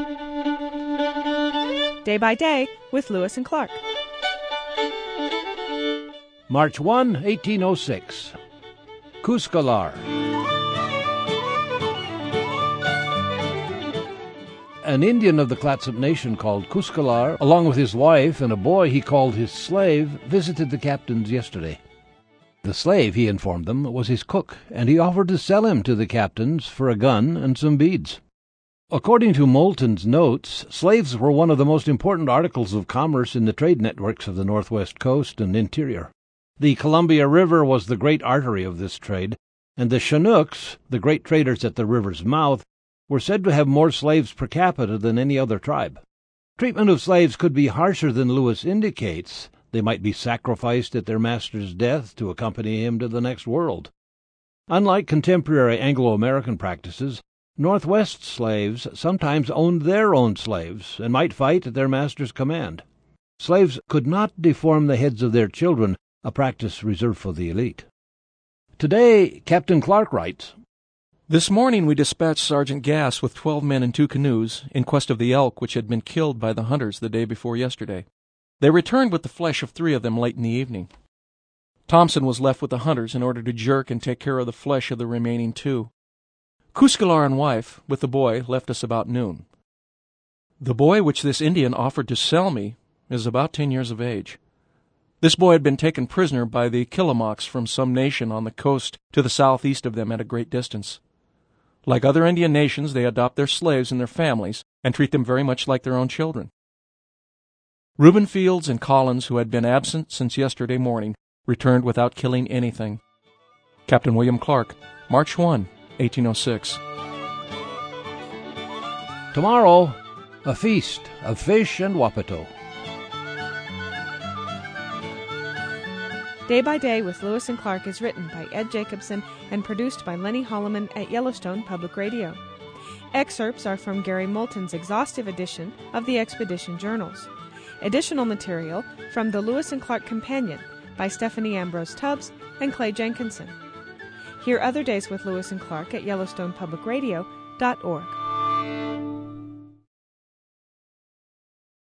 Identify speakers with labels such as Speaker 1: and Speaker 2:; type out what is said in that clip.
Speaker 1: Day by Day with Lewis and Clark.
Speaker 2: March 1, 1806. Kuskalar. An Indian of the Clatsop Nation called Kuskalar, along with his wife and a boy he called his slave, visited the captains yesterday. The slave, he informed them, was his cook, and he offered to sell him to the captains for a gun and some beads. According to Moulton's notes, slaves were one of the most important articles of commerce in the trade networks of the northwest coast and interior. The Columbia River was the great artery of this trade, and the Chinooks, the great traders at the river's mouth, were said to have more slaves per capita than any other tribe. Treatment of slaves could be harsher than Lewis indicates. They might be sacrificed at their master's death to accompany him to the next world. Unlike contemporary Anglo-American practices, Northwest slaves sometimes owned their own slaves and might fight at their master's command. Slaves could not deform the heads of their children, a practice reserved for the elite. Today, Captain Clark writes,
Speaker 3: "This morning we dispatched Sergeant Gass with 12 men in 2 canoes in quest of the elk which had been killed by the hunters the day before yesterday. They returned with the flesh of 3 of them late in the evening. Thompson was left with the hunters in order to jerk and take care of the flesh of the remaining 2. Kuskalar and wife, with the boy, left us about noon. The boy which this Indian offered to sell me is about 10 years of age. This boy had been taken prisoner by the Killamoks from some nation on the coast to the southeast of them at a great distance. Like other Indian nations, they adopt their slaves and their families and treat them very much like their own children. Reuben Fields and Collins, who had been absent since yesterday morning, returned without killing anything. Captain William Clark, March 1, 1806.
Speaker 2: Tomorrow, a feast of fish and wapato.
Speaker 1: Day by Day with Lewis and Clark is written by Ed Jacobson and produced by Lenny Holloman at Yellowstone Public Radio. Excerpts are from Gary Moulton's exhaustive edition of the Expedition Journals. Additional material from the Lewis and Clark Companion by Stephanie Ambrose Tubbs and Clay Jenkinson. Hear other days with Lewis and Clark at YellowstonePublicRadio.org.